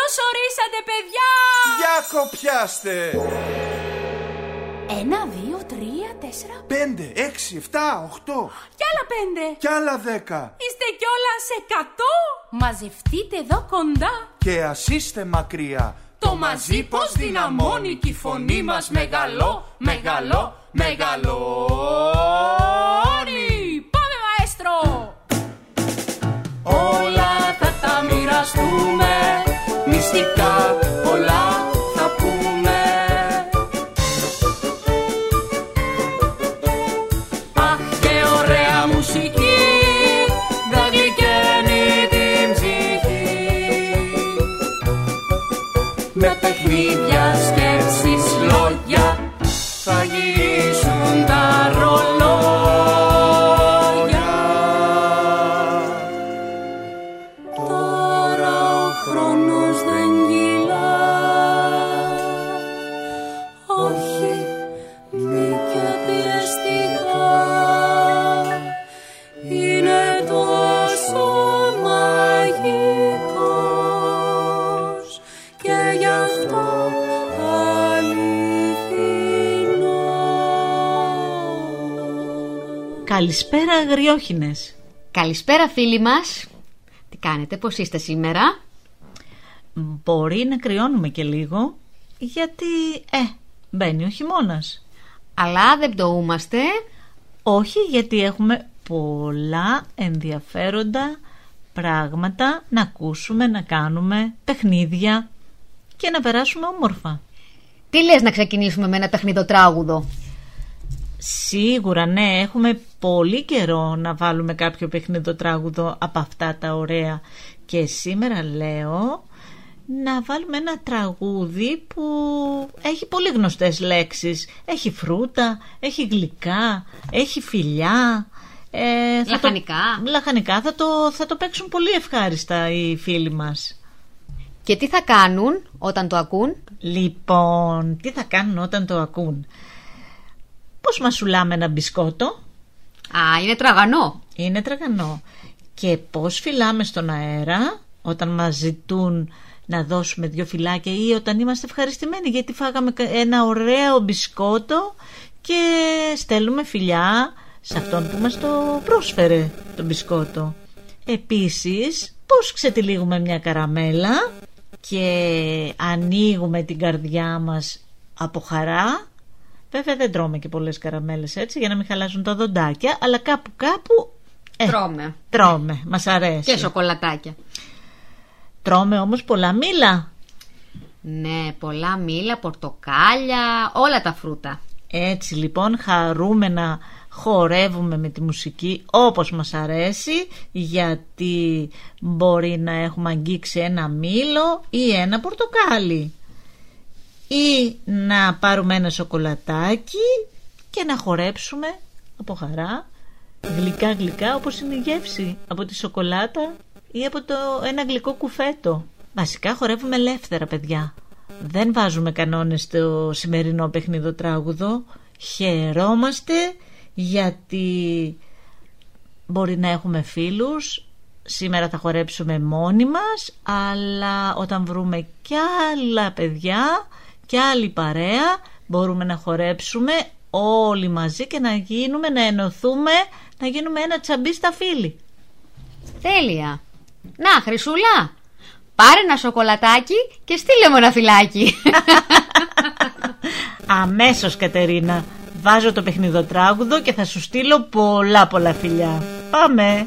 Καλώς ορίσατε, παιδιά! Για κοπιάστε! 1, 2, 3, 4, 5, 6, 7, 8. Κι άλλα 5. Κι άλλα 10. Είστε κιόλας 100. Μαζευτείτε εδώ κοντά. Και ας είστε μακριά. Το μαζί πως δυναμώνει κι η φωνή μας μεγαλώνει. Πάμε, μαέστρο! Όλα θα τα μοιραστούμε, μυστικά πολλά θα πούμε. Αχ, και ωραία μουσική θα γλυκαίνει την ψυχή. Με παιχνίδια, σκέψεις, λόγια θα γυρίσουν τα ρολόγια. Τώρα ο χρόνος δεν κυλά. Όχι, μη και πιεστικά. Είναι τόσο μαγικός και γι' αυτό Καλησπέρα, αγριόχινες. Καλησπέρα, φίλοι μας. Τι κάνετε, πώς είστε σήμερα? Μπορεί να κρυώνουμε και λίγο, γιατί μπαίνει ο χειμώνας. Αλλά δεν πτωούμαστε. Όχι, γιατί έχουμε πολλά ενδιαφέροντα πράγματα να ακούσουμε, να κάνουμε παιχνίδια και να περάσουμε όμορφα. Τι λες να ξεκινήσουμε με ένα παιχνιδοτράγουδο? Σίγουρα, ναι, έχουμε πολύ καιρό να βάλουμε κάποιο παιχνιδοτράγουδο από αυτά τα ωραία. Και σήμερα λέω να βάλουμε ένα τραγούδι που έχει πολύ γνωστές λέξεις. Έχει φρούτα, έχει γλυκά, έχει φιλιά. Λαχανικά. Θα το παίξουν πολύ ευχάριστα οι φίλοι μας. Και τι θα κάνουν όταν το ακούν? Λοιπόν, τι θα κάνουν όταν το ακούν? Πώς μασουλάμε ένα μπισκότο? Είναι τραγανό. Είναι τραγανό. Και πώς φυλάμε στον αέρα όταν μας ζητούν να δώσουμε 2 φυλάκια ή όταν είμαστε ευχαριστημένοι γιατί φάγαμε ένα ωραίο μπισκότο και στέλνουμε φιλιά σε αυτόν που μας το πρόσφερε το μπισκότο. Επίσης, πώς ξετυλίγουμε μια καραμέλα και ανοίγουμε την καρδιά μας από χαρά. Βέβαια δεν τρώμε και πολλές καραμέλες έτσι για να μην χαλάσουν τα δοντάκια, αλλά κάπου τρώμε, μας αρέσει. Και σοκολατάκια. Τρώμε όμως πολλά μήλα. Ναι, πολλά μήλα, πορτοκάλια, όλα τα φρούτα. Έτσι λοιπόν χαρούμενα χορεύουμε με τη μουσική όπως μας αρέσει, γιατί μπορεί να έχουμε αγγίξει ένα μήλο ή ένα πορτοκάλι ή να πάρουμε ένα σοκολατάκι και να χορέψουμε από χαρά γλυκά όπως είναι η γεύση από τη σοκολάτα ή από ένα γλυκό κουφέτο. Βασικά χορεύουμε ελεύθερα, παιδιά. Δεν βάζουμε κανόνες στο σημερινό παιχνιδοτράγουδο. Χαιρόμαστε γιατί μπορεί να έχουμε φίλους. Σήμερα θα χορέψουμε μόνοι μας, αλλά όταν βρούμε κι άλλα παιδιά και άλλη παρέα μπορούμε να χορέψουμε όλοι μαζί και να ενωθούμε, να γίνουμε ένα τσαμπί στα φίλη. Τέλεια. Να, Χρυσούλα, πάρε ένα σοκολατάκι και στείλε μου ένα φυλάκι. Αμέσως, Κατερίνα. Βάζω το παιχνιδοτράγουδο και θα σου στείλω πολλά φιλιά. Πάμε.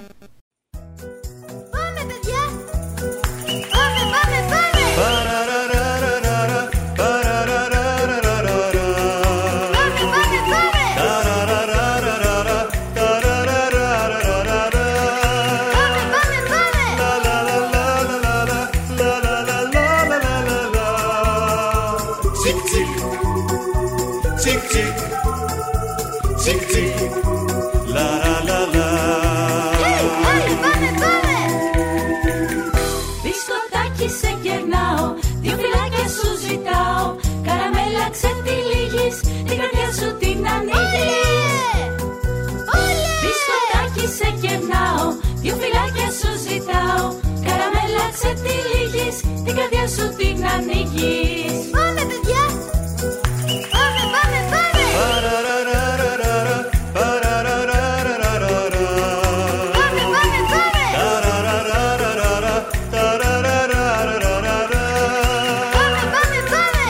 Μπισκοτάκι σε κερνάω, 2 φυλάκια σου ζητάω. Καραμέλα ξετυλίγεις, την καρδιά σου την ανοίγεις. Μπισκοτάκι σε κερνάω, 2 φυλάκια σου ζητάω. Καραμέλα ξετυλίγεις, την καρδιά σου την ανοίγεις. Πάμε παιδιά! Πάμε, πάμε, πάμε! Πάμε, πάμε, πάμε! Πάμε, πάμε, πάμε!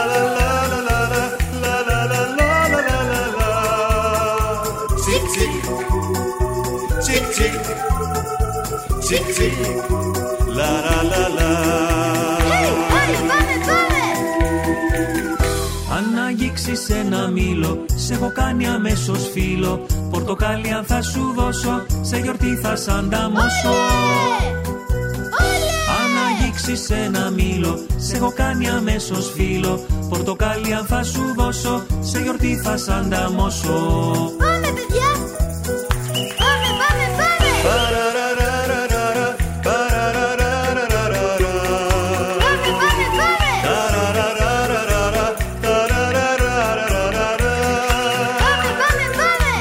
Τσικ τσικ, τσικ τσικ, τσικ τσικ, λα λα λα λα. Πάμε, πάμε, πάμε! Αν αγγίξεις ένα μήλο, σε έχω κάνει αμέσως φίλο. Πορτοκάλι αν θα σου δώσω, σε γιορτή θα σ' ανταμώσω. Αν αγγίξεις ένα μήλο, σε έχω κάνει αμέσως φίλο. Πορτοκάλι αν θα σου δώσω, σε γιορτή θα σ' ανταμώσω. Πάμε παιδιά! Πάμε, πάμε, πάμε! Πάμε, πάμε, πάμε! Πάμε, πάμε,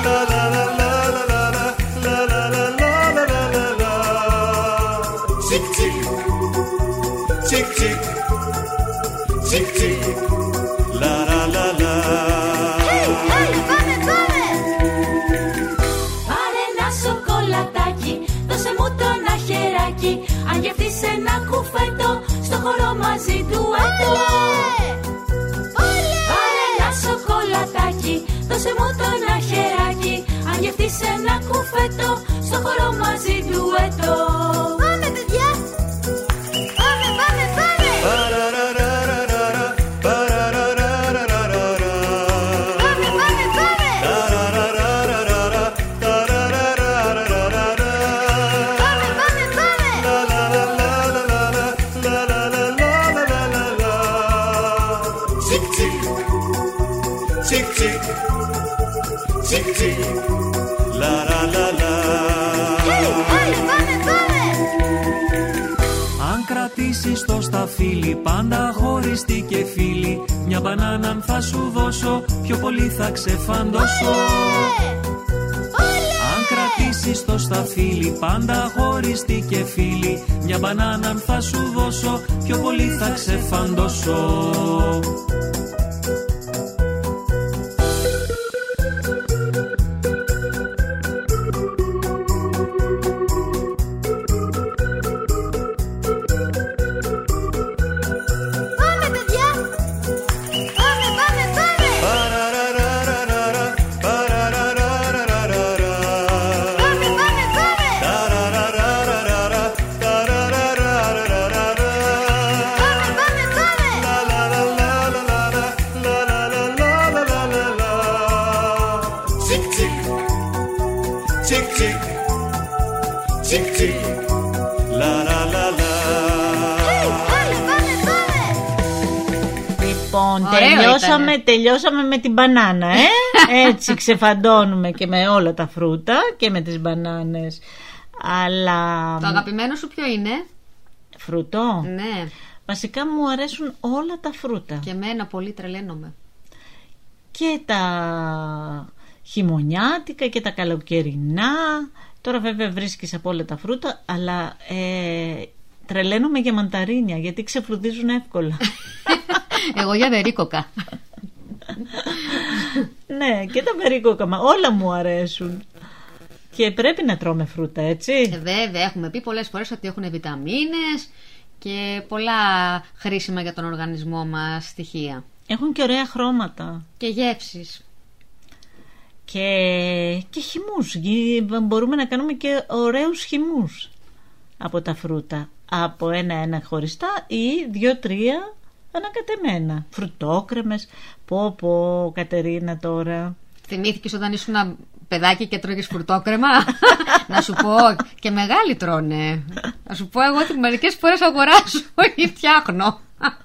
πάμε! Τσικ τσικ, τσικ τσικ, τσικ τσικ, λα λα λα λα. Πάμε, πάμε, πάμε! Πάρε ένα σοκολατάκι, δώσε μου το ένα χεράκι. Αν γευτείς ένα κουφέτο, στο χώρο μαζί του έτω. Πάρε ένα σοκολατάκι, δώσε μου το ένα χεράκι. Αν γευτείς ένα κουφέτο, στο χώρο μαζί του έτω. Πάμε παιδιά! Πάμε, πάμε, πάμε! Πάμε, πάμε, πάμε! Πάμε, πάμε, πάμε! Τσικ τσικ, τσικ τσικ, τσικ τσικ, λα λα λα λα. Πάμε, πάμε, πάμε! Αν κρατήσεις το σταφύλι, πάντα χωριστή και φίλη. Μια μπανάνα αν θα σου δώσω, πιο πολύ θα ξεφαντώσω. Αν κρατήσεις το σταφύλι, πάντα χωριστή και φίλη. Μια μπανάνα αν θα σου δώσω, πιο πολύ θα ξεφαντώσω. Πάμε παιδιά! Πάμε, πάμε, πάμε! Πάμε, πάμε, πάμε! Πάμε, πάμε, πάμε! Τσικ τσικ, τσικ τσικ, τσικ τσικ, λα λα λα λα. Πάμε, πάμε, πάμε! Λοιπόν, Ωραίο τελειώσαμε με την μπανάνα, Έτσι ξεφαντώνουμε και με όλα τα φρούτα και με τις μπανάνες. Αλλά... Το αγαπημένο σου ποιο είναι? Φρούτο. Ναι, Βασικά μου αρέσουν όλα τα φρούτα. και εμένα πολύ τρελαίνομαι. Και τα χειμωνιάτικα και τα καλοκαιρινά. Τώρα βέβαια βρίσκεις από όλα τα φρούτα, αλλά τρελαίνομαι για μανταρίνια, γιατί ξεφρουδίζουν εύκολα. Εγώ για βερίκοκα. Ναι, και τα περίκοκα, όλα μου αρέσουν. Και πρέπει να τρώμε φρούτα, έτσι. Βέβαια, έχουμε πει πολλές φορές ότι έχουν βιταμίνες και πολλά χρήσιμα για τον οργανισμό μας στοιχεία. Έχουν και ωραία χρώματα. Και γεύσεις. Και χυμούς. Μπορούμε να κάνουμε και ωραίους χυμούς από τα φρούτα. Από ένα-ένα χωριστά ή 2-3 ανακατεμένα. Φρουτόκρεμες. Πω Κατερίνα τώρα. Θυμήθηκες όταν ήσουν παιδάκι και τρώγες φρουτόκρεμα? Να σου πω, και μεγάλοι τρώνε. Να σου πω εγώ ότι μερικές φορές αγοράζω ή φτιάχνω.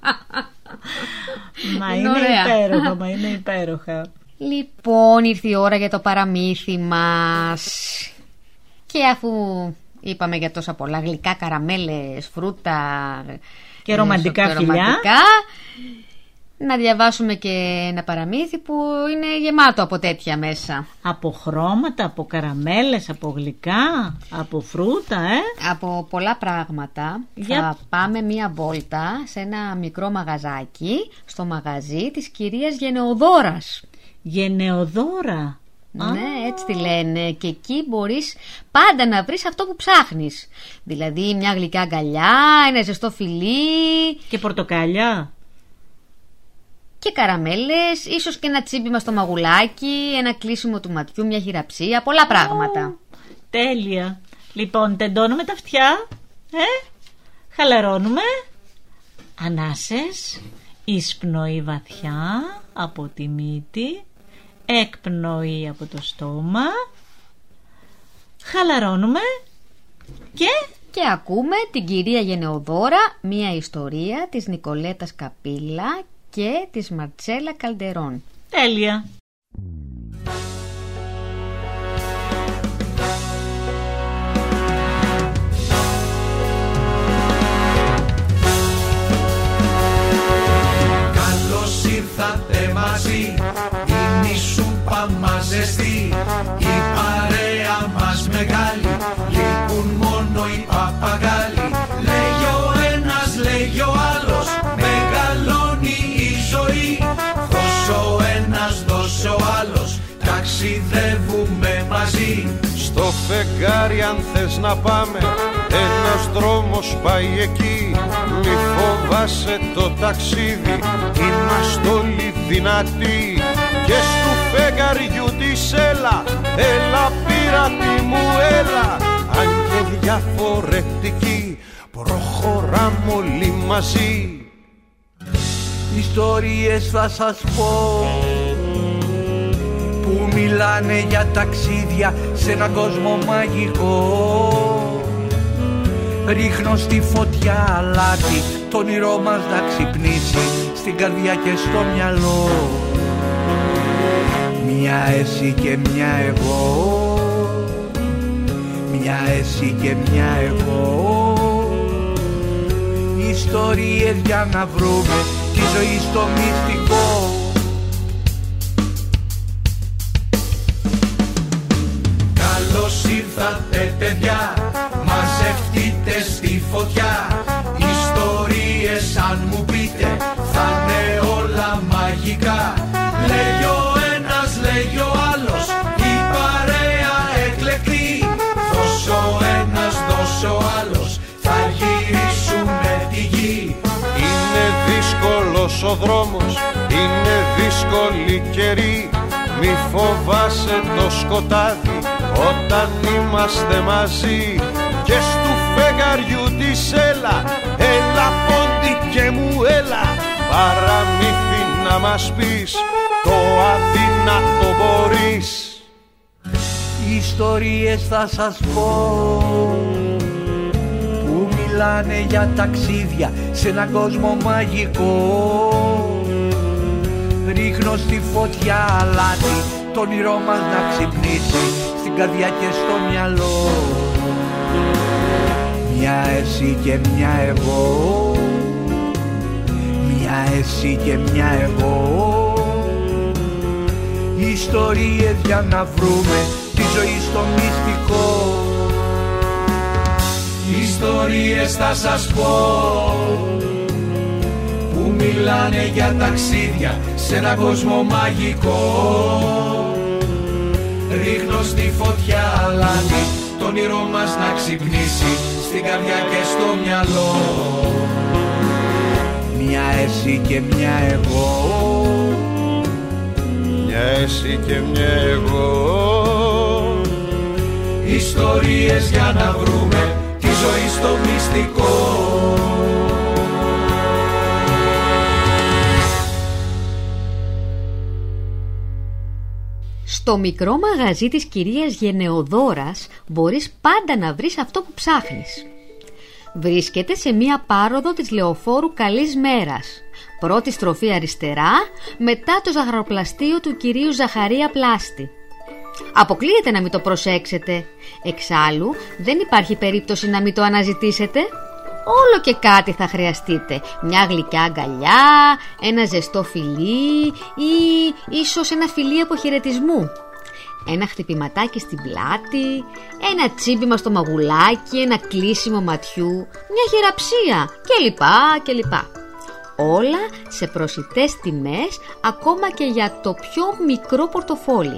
Μα Είναι είναι ωραία. υπέροχα, μα είναι υπέροχα. Λοιπόν, ήρθε η ώρα για το παραμύθι μας. Και αφού είπαμε για τόσα πολλά γλυκά, καραμέλες, φρούτα Και ρομαντικά φιλιά. να διαβάσουμε και ένα παραμύθι που είναι γεμάτο από τέτοια μέσα. Από χρώματα, από καραμέλες, από γλυκά, από φρούτα, Από πολλά πράγματα. Θα πάμε μία βόλτα σε ένα μικρό μαγαζάκι, στο μαγαζί της κυρίας Γενεοδόρας. Γενεοδόρα. Ναι, έτσι τη λένε. Και εκεί μπορείς πάντα να βρεις αυτό που ψάχνεις. Δηλαδή μια γλυκά αγκαλιά, ένα ζεστό φιλί. Και πορτοκάλια. Και καραμέλες, ίσως και ένα τσίμπημα στο μαγουλάκι, ένα κλείσιμο του ματιού, μια χειραψία, πολλά πράγματα. Τέλεια. Λοιπόν, τεντώνουμε τα αυτιά, χαλαρώνουμε. Ανάσες, εισπνοή βαθιά από τη μύτη, εκπνοή από το στόμα. Χαλαρώνουμε και ακούμε την κυρία Γενεοδόρα, μια ιστορία της Νικολέτας Καπίλα και της Μαρτσέλα Καλντερών. Τέλεια. Καλώς ήρθατε μαζί, είναι η σούπα μας ζεστή, η παρέα μας μεγάλη, λείπουν μόνο οι παπαγάλοι. Λέγει ο ένας, λέγει ο άλλος, μεγαλώνει η ζωή. Δώσε ο ένας, δώσε ο άλλος, ταξιδεύουμε μαζί. Στο φεγγάρι αν θες να πάμε, ένας δρόμος πάει εκεί. Μη φοβάσαι το ταξίδι, είμαστε όλοι δυνατοί. Και στου φεγγαριού της έλα, έλα πειράτη μου έλα. Αν και διαφορετικοί, προχωράμε όλοι μαζί. Ιστορίες θα σας πω που μιλάνε για ταξίδια σε έναν κόσμο μαγικό. Ρίχνω στη φωτιά αλάτι, το όνειρό μας να ξυπνήσει στην καρδιά και στο μυαλό. Μια εσύ και μια εγώ, μια εσύ και μια εγώ. Ιστορίες για να βρούμε τη ζωή στο μυστικό. Καλώς ήρθατε παιδιά, μαζευτείτε στη φωτιά. Ιστορίες αν μου πείτε θα είναι όλα μαγικά. Λέγει ο ένας, λέγει ο άλλος, η παρέα εκλεκτή. Δώσε ο ένας, δώσε ο άλλος, θα γυρίσουμε τη γη. Είναι δύσκολος ο δρόμος, είναι δύσκολη καιρή. Μη φοβάσαι το σκοτάδι όταν είμαστε μαζί. Και στου φεγγαριού της έλα, έλα πόντι και μου έλα. Παραμύθι να μας πεις, το αδύνατο μπορείς. Ιστορίες θα σας πω που μιλάνε για ταξίδια σε έναν κόσμο μαγικό. Ρίχνω στη φωτιά αλάτι, το όνειρό μας να ξυπνήσει στην καρδιά και στο μυαλό. Μια εσύ και μια εγώ, μια εσύ και μια εγώ. Ιστορίες για να βρούμε τη ζωή στο μυστικό. Ιστορίες θα σας πω που μιλάνε για ταξίδια σε έναν κόσμο μαγικό. Ρίχνω στη φωτιά αλάτι, το όνειρό μας να ξυπνήσει στην καρδιά και στο μυαλό. Μια εσύ και μια εγώ, μια εσύ και μια εγώ. Ιστορίες για να βρούμε τη ζωή στο μυστικό. Στο μικρό μαγαζί της κυρίας Γενεοδόρας μπορείς πάντα να βρεις αυτό που ψάχνεις. Βρίσκεται σε μία πάροδο της λεωφόρου Καλής Μέρας. Πρώτη στροφή αριστερά, μετά το ζαχαροπλαστείο του κυρίου Ζαχαρία Πλάστη. Αποκλείεται να μην το προσέξετε. Εξάλλου δεν υπάρχει περίπτωση να μην το αναζητήσετε. Όλο και κάτι θα χρειαστείτε. Μια γλυκιά αγκαλιά, ένα ζεστό φιλί ή ίσως ένα φιλί αποχαιρετισμού. Ένα χτυπηματάκι στην πλάτη, ένα τσίμπημα στο μαγουλάκι, ένα κλείσιμο ματιού, μια χειραψία κλπ. Όλα σε προσιτές τιμές, ακόμα και για το πιο μικρό πορτοφόλι.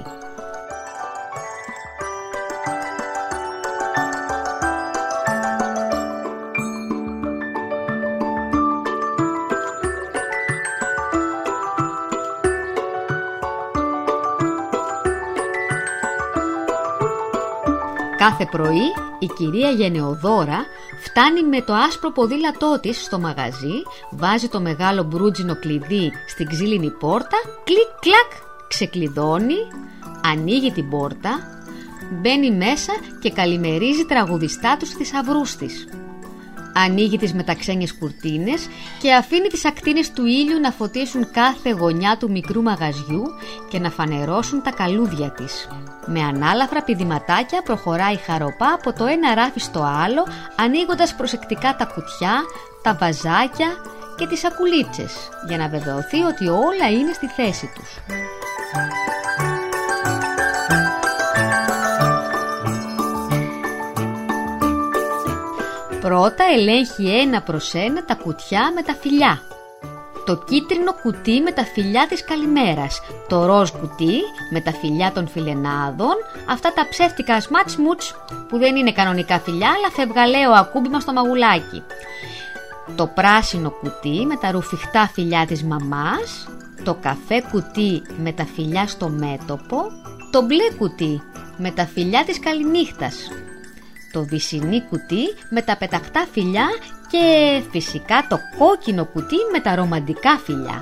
Κάθε πρωί η κυρία Γενεοδόρα φτάνει με το άσπρο ποδήλατό της στο μαγαζί, βάζει το μεγάλο μπρούτζινο κλειδί στην ξύλινη πόρτα, κλικ κλακ, ξεκλειδώνει, ανοίγει την πόρτα, μπαίνει μέσα και καλημερίζει τραγουδιστά τους θησαυρούς της. Ανοίγει τις μεταξένιες κουρτίνες και αφήνει τις ακτίνες του ήλιου να φωτίσουν κάθε γωνιά του μικρού μαγαζιού και να φανερώσουν τα καλούδια της. Με ανάλαφρα πηδηματάκια προχωράει χαροπά από το ένα ράφι στο άλλο, ανοίγοντας προσεκτικά τα κουτιά, τα βαζάκια και τις σακουλίτσες, για να βεβαιωθεί ότι όλα είναι στη θέση τους. Πρώτα ελέγχει ένα προς ένα τα κουτιά με τα φιλιά. Το κίτρινο κουτί με τα φιλιά της καλημέρας, το ροζ κουτί με τα φιλιά των φιλενάδων, αυτά τα ψεύτικα σματς-μουτς που δεν είναι κανονικά φιλιά αλλά φευγαλαίο ακούμπημα στο μαγουλάκι. Το πράσινο κουτί με τα ρουφιχτά φιλιά της μαμάς, το καφέ κουτί με τα φιλιά στο μέτωπο, το μπλε κουτί με τα φιλιά της καληνύχτας, το βυσσινή κουτί με τα πεταχτά φιλιά και φυσικά το κόκκινο κουτί με τα ρομαντικά φιλιά.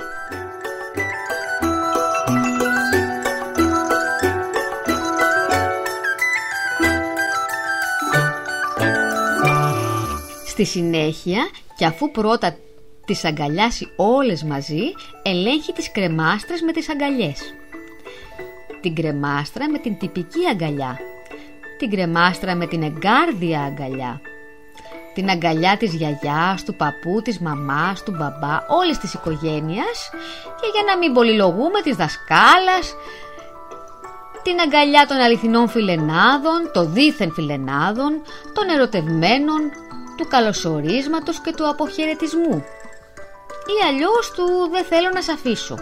Στη συνέχεια, και αφού πρώτα τις αγκαλιάσει όλες μαζί, ελέγχει τις κρεμάστρες με τις αγκαλιές. Την κρεμάστρα με την τυπική αγκαλιά, την κρεμάστρα με την εγκάρδια αγκαλιά, την αγκαλιά της γιαγιάς, του παππού, της μαμάς, του μπαμπά, όλης της οικογένειας, και για να μην πολυλογούμε της δασκάλας, την αγκαλιά των αληθινών φιλενάδων, των δίθεν φιλενάδων, των ερωτευμένων, του καλωσορίσματος και του αποχαιρετισμού, ή αλλιώς του «δεν θέλω να σ' αφήσω».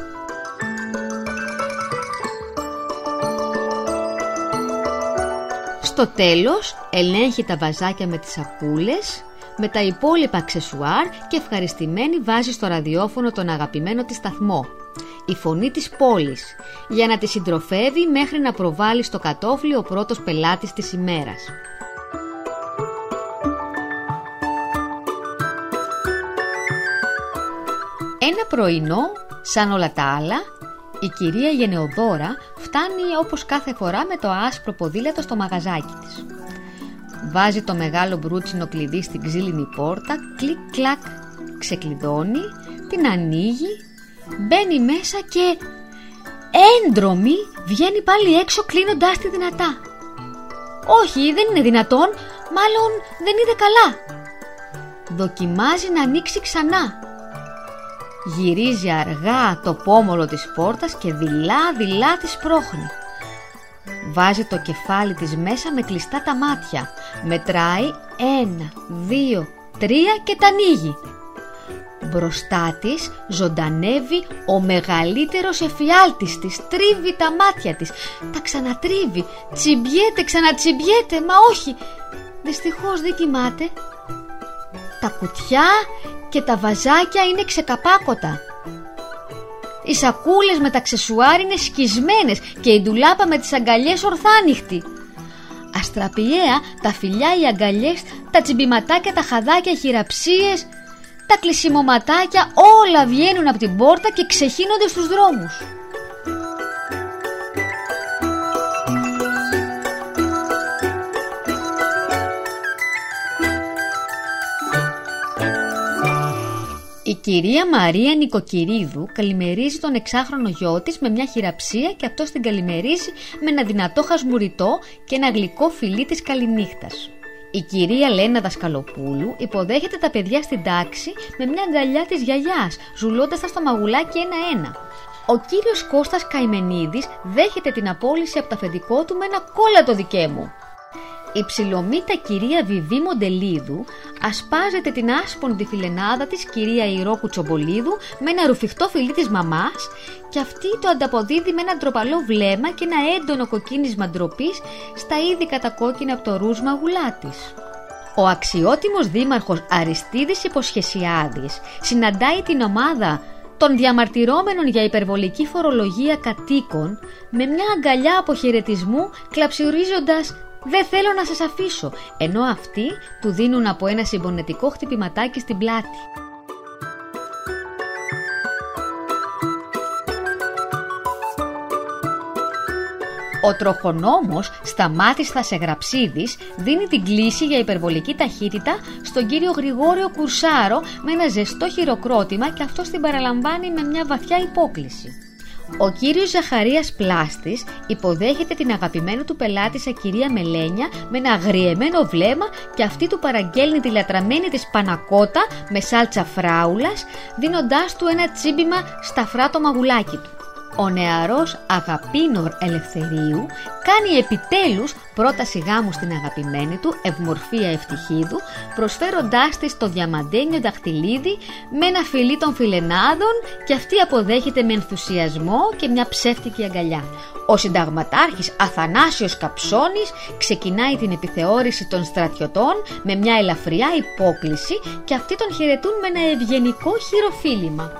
Στο τέλος ελέγχει τα βαζάκια με τις σακούλες, με τα υπόλοιπα αξεσουάρ και ευχαριστημένη βάζει στο ραδιόφωνο τον αγαπημένο της σταθμό, η φωνή της πόλης, για να τη συντροφεύει μέχρι να προβάλλει στο κατόφλι ο πρώτος πελάτης της ημέρας. Ένα πρωινό, σαν όλα τα άλλα, η κυρία Γενεοδόρα φτάνει όπως κάθε φορά με το άσπρο ποδήλατο στο μαγαζάκι της. Βάζει το μεγάλο μπρούτσινο κλειδί στην ξύλινη πόρτα, κλικ κλακ, ξεκλειδώνει, την ανοίγει, μπαίνει μέσα και έντρομη βγαίνει πάλι έξω κλείνοντάς τη δυνατά. Όχι, δεν είναι δυνατόν, μάλλον δεν είδε καλά. Δοκιμάζει να ανοίξει ξανά. Γυρίζει αργά το πόμολο της πόρτας και δειλά τη σπρώχνει. Βάζει το κεφάλι της μέσα με κλειστά τα μάτια. Μετράει 1, 2, 3 και τα ανοίγει. Μπροστά της ζωντανεύει ο μεγαλύτερος εφιάλτης της. Τρίβει τα μάτια της, τα ξανατρίβει, τσιμπιέται, ξανατσιμπιέται, μα όχι, δυστυχώς δεν κοιμάται. Τα κουτιά και τα βαζάκια είναι ξεκαπάκωτα. Οι σακούλες με τα αξεσουάρ είναι σκισμένες και η ντουλάπα με τις αγκαλιές ορθάνυχτη. Αστραπιαία τα φιλιά, οι αγκαλιές, τα τσιμπηματάκια, τα χαδάκια, χειραψίες, τα κλεισιμωματάκια, όλα βγαίνουν από την πόρτα και ξεχύνονται στους δρόμους. Η κυρία Μαρία Νικοκυρίδου καλημερίζει τον 6χρονο γιο της με μια χειραψία και αυτός την καλημερίζει με ένα δυνατό χασμουριτό και ένα γλυκό φιλί της καληνύχτας. Η κυρία Λένα Δασκαλοπούλου υποδέχεται τα παιδιά στην τάξη με μια αγκαλιά της γιαγιάς, ζουλώντας τα στο μαγουλάκι ένα-ένα. Ο κύριος Κώστας Καημενίδης δέχεται την απόλυση από το αφεντικό του με ένα κόλλατο δικέ μου. Η ψιλομύτα κυρία Βιβί Μοντελίδου ασπάζεται την άσποντη φιλενάδα της κυρία Ηρώ Τσομπολίδου με ένα ρουφιχτό φιλί της μαμάς και αυτή το ανταποδίδει με ένα ντροπαλό βλέμμα και ένα έντονο κοκκίνισμα ντροπής στα ήδη κατακόκκινα από το ρούζ μαγουλά της. Ο αξιότιμος δήμαρχος Αριστίδης Υποσχεσιάδης συναντάει την ομάδα των διαμαρτυρόμενων για υπερβολική φορολογία κατοίκων με μια αγκαλιά αποχαιρετισμού, κλαψιουρίζοντας «Δεν θέλω να σας αφήσω», ενώ αυτοί του δίνουν από ένα συμπονετικό χτυπηματάκι στην πλάτη. Ο τροχονόμος Σταμάτης Θασεγραψίδης δίνει την κλήση για υπερβολική ταχύτητα στον κύριο Γρηγόριο Κουρσάρο με ένα ζεστό χειροκρότημα και αυτός την παραλαμβάνει με μια βαθιά υπόκλιση. Ο κύριος Ζαχαρίας Πλάστης υποδέχεται την αγαπημένη του πελάτησα κυρία Μελένια με ένα αγριεμένο βλέμμα και αυτή του παραγγέλνει τη λατραμένη της πανακότα με σάλτσα φράουλας, δίνοντάς του ένα τσίμπημα σταφρά το μαγουλάκι του. Ο νεαρός Αγαπίνορ Ελευθερίου κάνει επιτέλους πρόταση γάμου στην αγαπημένη του Ευμορφία Ευτυχίδου, προσφέροντάς της το διαμαντένιο δαχτυλίδι με ένα φιλί των φιλενάδων και αυτή αποδέχεται με ενθουσιασμό και μια ψεύτικη αγκαλιά. Ο συνταγματάρχης Αθανάσιος Καψώνης ξεκινάει την επιθεώρηση των στρατιωτών με μια ελαφριά υπόκλιση και αυτοί τον χαιρετούν με ένα ευγενικό χειροφίλημα.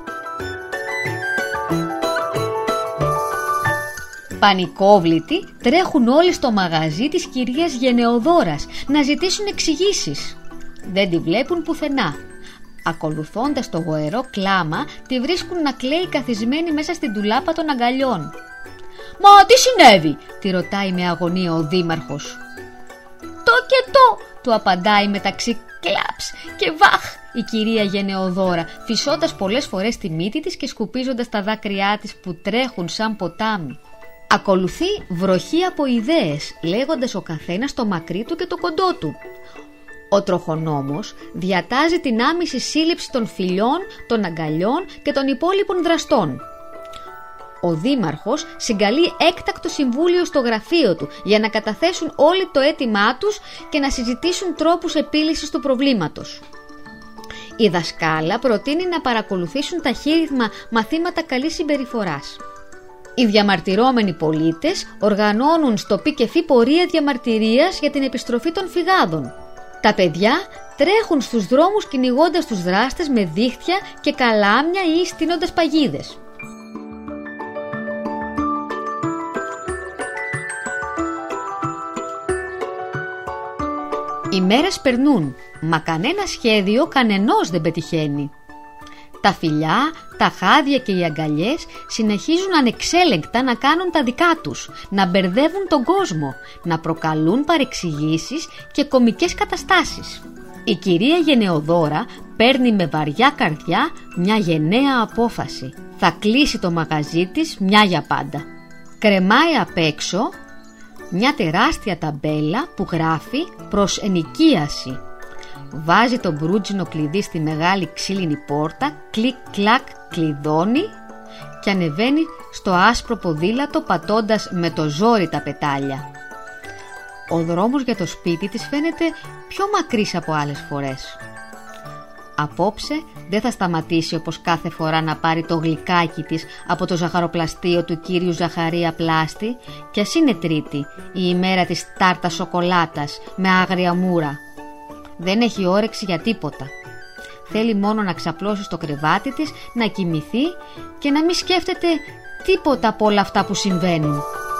Πανικόβλητοι τρέχουν όλοι στο μαγαζί της κυρίας Γενεοδόρας να ζητήσουν εξηγήσεις. Δεν τη βλέπουν πουθενά. Ακολουθώντας το γοερό κλάμα, τη βρίσκουν να κλαίει καθισμένη μέσα στην τουλάπα των αγκαλιών. «Μα τι συνέβη?» τη ρωτάει με αγωνία ο δήμαρχος. «Το και το», του απαντάει μεταξύ κλαψ και βαχ η κυρία Γενεοδόρα, φυσώντας πολλές φορές τη μύτη της και σκουπίζοντας τα δάκρυά της που τρέχουν σαν ποτάμι. Ακολουθεί βροχή από ιδέες, λέγοντας ο καθένας το μακρύ του και το κοντό του. Ο τροχονόμος διατάζει την άμεση σύλληψη των φιλιών, των αγκαλιών και των υπόλοιπων δραστών. Ο δήμαρχος συγκαλεί έκτακτο συμβούλιο στο γραφείο του για να καταθέσουν όλοι το αίτημά τους και να συζητήσουν τρόπους επίλυσης του προβλήματος. Η δασκάλα προτείνει να παρακολουθήσουν ταχύρυθμα μαθήματα καλής συμπεριφοράς. Οι διαμαρτυρώμενοι πολίτες οργανώνουν στο πι και φι πορεία διαμαρτυρίας για την επιστροφή των φυγάδων. Τα παιδιά τρέχουν στους δρόμους κυνηγώντας τους δράστες με δίχτυα και καλάμια ή στείνοντας παγίδες. Οι μέρες περνούν, μα κανένα σχέδιο κανενός δεν πετυχαίνει. Τα φιλιά, τα χάδια και οι αγκαλιές συνεχίζουν ανεξέλεγκτα να κάνουν τα δικά τους, να μπερδεύουν τον κόσμο, να προκαλούν παρεξηγήσεις και κωμικές καταστάσεις. Η κυρία Γενεοδόρα παίρνει με βαριά καρδιά μια γενναία απόφαση. Θα κλείσει το μαγαζί της μια για πάντα. Κρεμάει απ' έξω μια τεράστια ταμπέλα που γράφει «Προς ενοικίαση». Βάζει το μπρούτζινο κλειδί στη μεγάλη ξύλινη πόρτα, κλικ κλακ κλειδώνει και ανεβαίνει στο άσπρο ποδήλατο πατώντας με το ζόρι τα πετάλια. Ο δρόμος για το σπίτι της φαίνεται πιο μακρύς από άλλες φορές. Απόψε δεν θα σταματήσει όπως κάθε φορά να πάρει το γλυκάκι της από το ζαχαροπλαστείο του κύριου Ζαχαρία Πλάστη και ας είναι Τρίτη, η ημέρα της τάρτας σοκολάτας με άγρια μούρα. Δεν έχει όρεξη για τίποτα. Θέλει μόνο να ξαπλώσει στο κρεβάτι της, να κοιμηθεί και να μην σκέφτεται τίποτα από όλα αυτά που συμβαίνουν.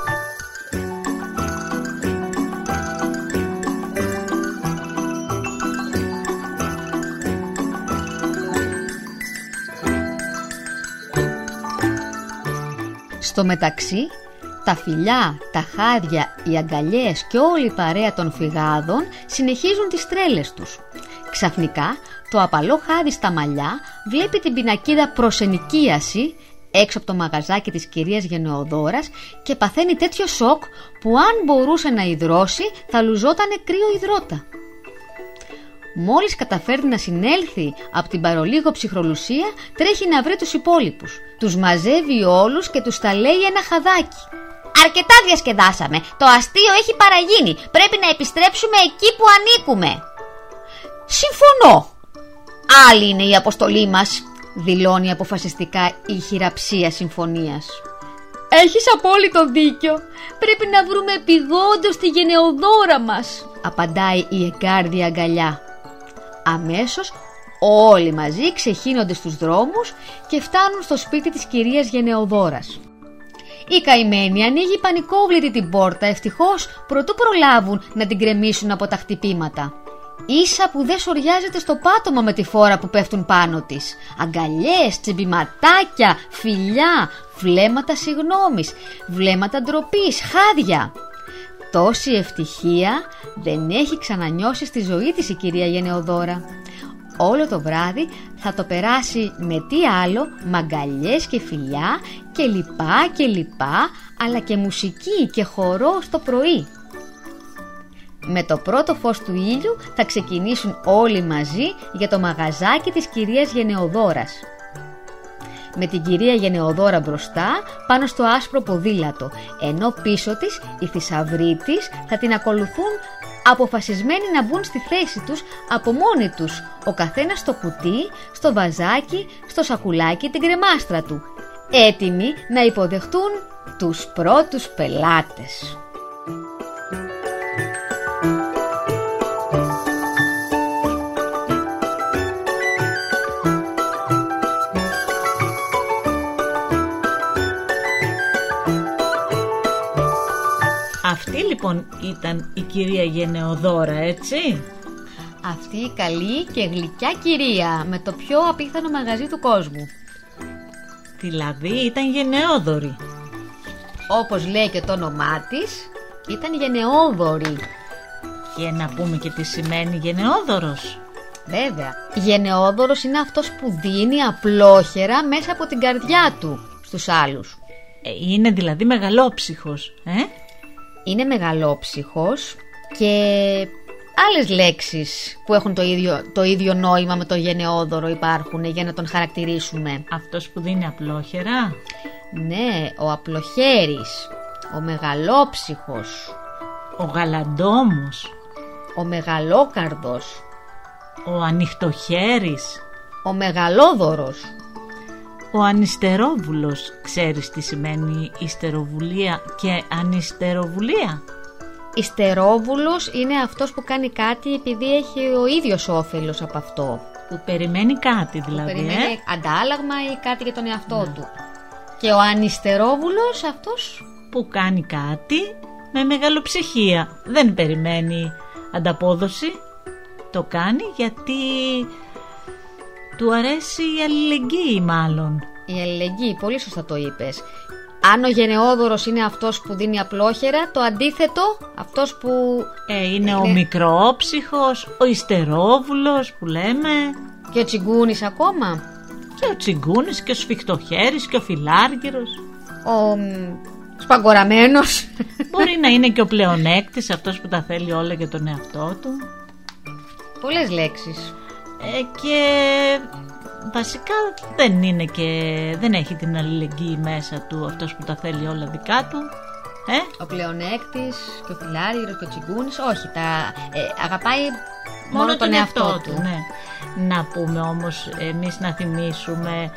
Στο μεταξύ, τα φιλιά, τα χάδια, οι αγκαλιές και όλη η παρέα των φυγάδων συνεχίζουν τις τρέλες τους. Ξαφνικά, το απαλό χάδι στα μαλλιά βλέπει την πινακίδα «Προς ενοικίαση», έξω από το μαγαζάκι της κυρίας Γενεοδόρας και παθαίνει τέτοιο σοκ που αν μπορούσε να υδρώσει θα λουζότανε κρύο υδρότα. Μόλις καταφέρει να συνέλθει από την παρολίγο ψυχρολουσία, τρέχει να βρει τους υπόλοιπους. Τους μαζεύει όλους και τους τα λέει ένα χαδάκι. Αρκετά διασκεδάσαμε. Το αστείο έχει παραγίνει. Πρέπει να επιστρέψουμε εκεί που ανήκουμε. Συμφωνώ. Άλλη είναι η αποστολή μας, δηλώνει αποφασιστικά η χειραψία συμφωνίας. Έχεις απόλυτο δίκιο. Πρέπει να βρούμε επειγόντως τη Γενεοδόρα μας, απαντάει η εγκάρδια αγκαλιά. Αμέσως όλοι μαζί ξεχύνονται στους δρόμους και φτάνουν στο σπίτι της κυρίας Γενεοδόρας. Η καημένη ανοίγει πανικόβλητη την πόρτα, ευτυχώς προτού προλάβουν να την κρεμίσουν από τα χτυπήματα. Ίσα που δεν σοριάζεται στο πάτωμα με τη φόρα που πέφτουν πάνω της. Αγκαλιές, τσιμπηματάκια, φιλιά, βλέμματα συγγνώμης, βλέμματα ντροπής, χάδια. Τόση ευτυχία δεν έχει ξανανιώσει στη ζωή της η κυρία Γενεοδόρα. Όλο το βράδυ θα το περάσει με τι άλλο, μαγκαλιές και φιλιά και λοιπά και λοιπά, αλλά και μουσική και χορό στο πρωί. Με το πρώτο φως του ήλιου θα ξεκινήσουν όλοι μαζί για το μαγαζάκι της κυρίας Γενεοδόρας. Με την κυρία Γενεοδόρα μπροστά πάνω στο άσπρο ποδήλατο, ενώ πίσω της οι θησαυροί της θα την ακολουθούν αποφασισμένοι να μπουν στη θέση τους από μόνοι τους, ο καθένας στο κουτί, στο βαζάκι, στο σακουλάκι, την κρεμάστρα του, έτοιμοι να υποδεχτούν τους πρώτους πελάτες. Αυτή λοιπόν ήταν η κυρία Γενεοδόρα, έτσι? Αυτή η καλή και γλυκιά κυρία με το πιο απίθανο μαγαζί του κόσμου. Δηλαδή ήταν γενναιόδωρη. Όπως λέει και το όνομά της, ήταν γενναιόδωρη. Και να πούμε και τι σημαίνει γενναιόδωρος. Βέβαια, γενναιόδωρος είναι αυτός που δίνει απλόχερα μέσα από την καρδιά του στους άλλους. Είναι δηλαδή μεγαλόψυχος, Είναι μεγαλόψυχος και άλλες λέξεις που έχουν το ίδιο νόημα με το γενναιόδωρο υπάρχουν για να τον χαρακτηρίσουμε. Αυτός που δίνει απλόχερα. Ναι, ο απλοχέρης, ο μεγαλόψυχος, ο γαλαντόμος, ο μεγαλόκαρδος, ο ανοιχτοχέρης, ο μεγαλόδωρος, ο ανιστερόβουλος. Ξέρεις τι σημαίνει ιστεροβουλία και ανιστεροβουλία? Ιστερόβουλος είναι αυτός που κάνει κάτι επειδή έχει ο ίδιος όφελος από αυτό. Που περιμένει κάτι δηλαδή. Που περιμένει αντάλλαγμα ή κάτι για τον εαυτό του. Και ο ανιστερόβουλος αυτός που κάνει κάτι με μεγαλοψυχία. Δεν περιμένει ανταπόδοση. Το κάνει γιατί του αρέσει η αλληλεγγύη μάλλον. Η αλληλεγγύη, πολύ σωστά το είπες. Αν ο γενναιόδωρος είναι αυτός που δίνει απλόχερα, το αντίθετο, αυτός που είναι ο μικρόψυχος, ο ιστερόβουλος που λέμε. Και ο τσιγκούνης ακόμα. Και ο τσιγκούνης και ο σφιχτοχέρης και ο φιλάργυρος. Ο σπαγκοραμένος. Μπορεί να είναι και ο πλεονέκτης, αυτός που τα θέλει όλα για τον εαυτό του. Πολλές λέξεις. Και βασικά δεν έχει την αλληλεγγύη μέσα του αυτός που τα θέλει όλα δικά του. Ο πλεονέκτης και ο φιλάργυρος και ο τσιγκούνης, όχι, αγαπάει μόνο τον εαυτό του. Ναι. Να πούμε όμως εμείς να θυμίσουμε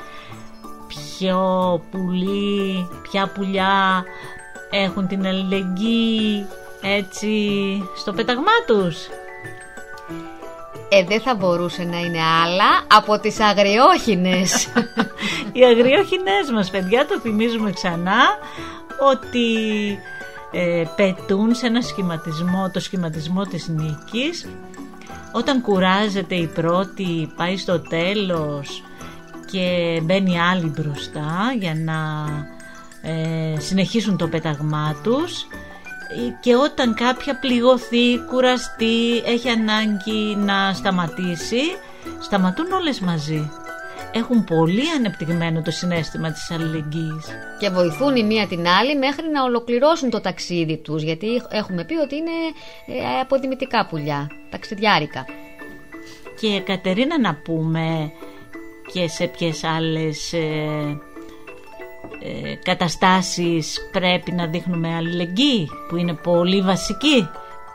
ποια πουλιά έχουν την αλληλεγγύη έτσι στο πέταγμά τους. Δεν θα μπορούσε να είναι άλλα από τις αγριόχινες. Οι αγριόχινες μας, παιδιά, το θυμίζουμε ξανά ότι πετούν σε ένα σχηματισμό, το σχηματισμό της νίκης. Όταν κουράζεται η πρώτη, πάει στο τέλος και μπαίνει άλλη μπροστά για να συνεχίσουν το πέταγμά τους. Και όταν κάποια πληγωθεί, κουραστεί, έχει ανάγκη να σταματήσει, σταματούν όλες μαζί. έχουν πολύ ανεπτυγμένο το συναίσθημα της αλληλεγγύης. Και βοηθούν η μία την άλλη μέχρι να ολοκληρώσουν το ταξίδι τους, γιατί έχουμε πει ότι είναι αποδημητικά πουλιά, ταξιδιάρικα. Και Κατερίνα, να πούμε και σε ποιες άλλες καταστάσεις πρέπει να δείχνουμε αλληλεγγύη, που είναι πολύ βασική?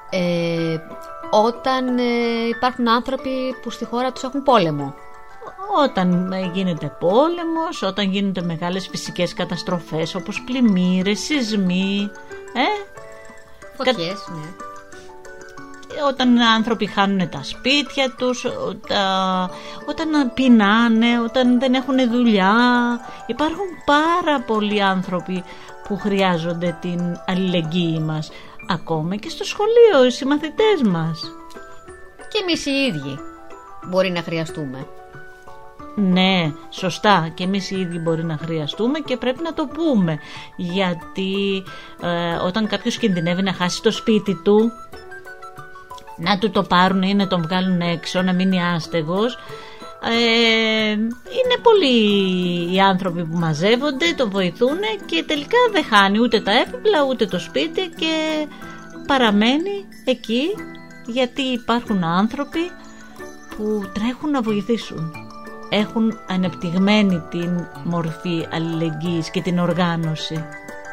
Όταν υπάρχουν άνθρωποι που στη χώρα τους έχουν πόλεμο. Όταν γίνεται πόλεμος, όταν γίνονται μεγάλες φυσικές καταστροφές όπως πλημμύρες, σεισμοί, φωτιές, ναι. Όταν άνθρωποι χάνουν τα σπίτια τους, όταν πεινάνε, όταν δεν έχουν δουλειά. Υπάρχουν πάρα πολλοί άνθρωποι που χρειάζονται την αλληλεγγύη μας. Ακόμα και στο σχολείο, οι συμμαθητές μας. Και εμείς οι ίδιοι μπορεί να χρειαστούμε. Ναι, σωστά, και εμείς οι ίδιοι μπορεί να χρειαστούμε και πρέπει να το πούμε. Γιατί όταν κάποιος κινδυνεύει να χάσει το σπίτι του, να του το πάρουν ή να τον βγάλουν έξω, να μείνει άστεγος, είναι πολλοί οι άνθρωποι που μαζεύονται, το βοηθούν και τελικά δεν χάνει ούτε τα έπιπλα ούτε το σπίτι και παραμένει εκεί, γιατί υπάρχουν άνθρωποι που τρέχουν να βοηθήσουν. Έχουν ανεπτυγμένη την μορφή αλληλεγγύης και την οργάνωση.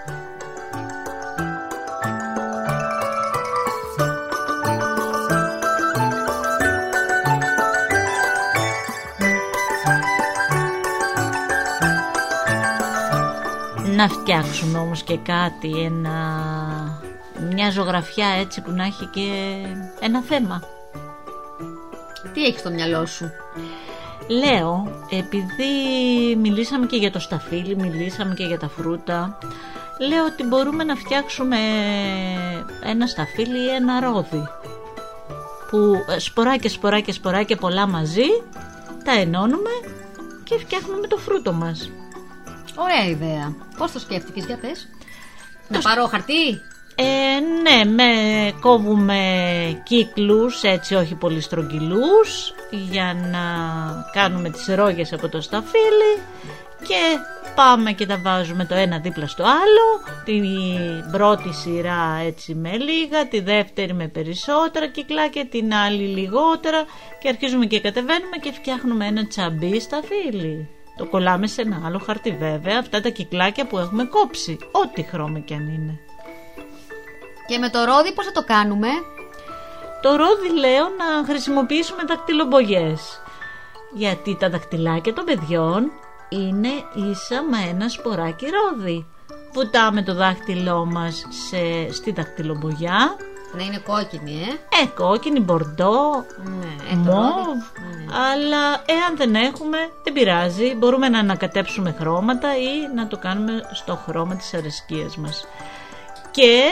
Να φτιάξουμε όμως και κάτι, μια ζωγραφιά έτσι που να έχει και ένα θέμα. Τι έχεις στο μυαλό σου? Λέω, επειδή μιλήσαμε και για το σταφύλι, μιλήσαμε και για τα φρούτα, λέω ότι μπορούμε να φτιάξουμε ένα σταφύλι ή ένα ρόδι που σποράκια πολλά μαζί τα ενώνουμε και φτιάχνουμε το φρούτο μας. Ωραία ιδέα. Πώς το σκέφτηκες, για πες? Να πάρω χαρτί? Ναι, κόβουμε κύκλους, έτσι όχι πολύ στρογγυλούς, για να κάνουμε τις ρόγες από το σταφύλι και πάμε και τα βάζουμε το ένα δίπλα στο άλλο. Την πρώτη σειρά έτσι με λίγα, τη δεύτερη με περισσότερα κυκλάκια, την άλλη λιγότερα και αρχίζουμε και κατεβαίνουμε και φτιάχνουμε ένα τσαμπί σταφύλι. Το κολλάμε σε ένα άλλο χαρτί βέβαια, αυτά τα κυκλάκια που έχουμε κόψει, ό,τι χρώμα κι αν είναι. Και με το ρόδι πώς θα το κάνουμε? Το ρόδι λέω να χρησιμοποιήσουμε δακτυλομπογιές, γιατί τα δακτυλάκια των παιδιών είναι ίσα με ένα σποράκι ρόδι. Βουτάμε το δάχτυλό μας στη δακτυλομπογιά. Να είναι κόκκινη, κόκκινη, μπορντό, μοβ, αλλά εάν δεν έχουμε δεν πειράζει, μπορούμε να ανακατέψουμε χρώματα ή να το κάνουμε στο χρώμα της αρεσκίας μας. Και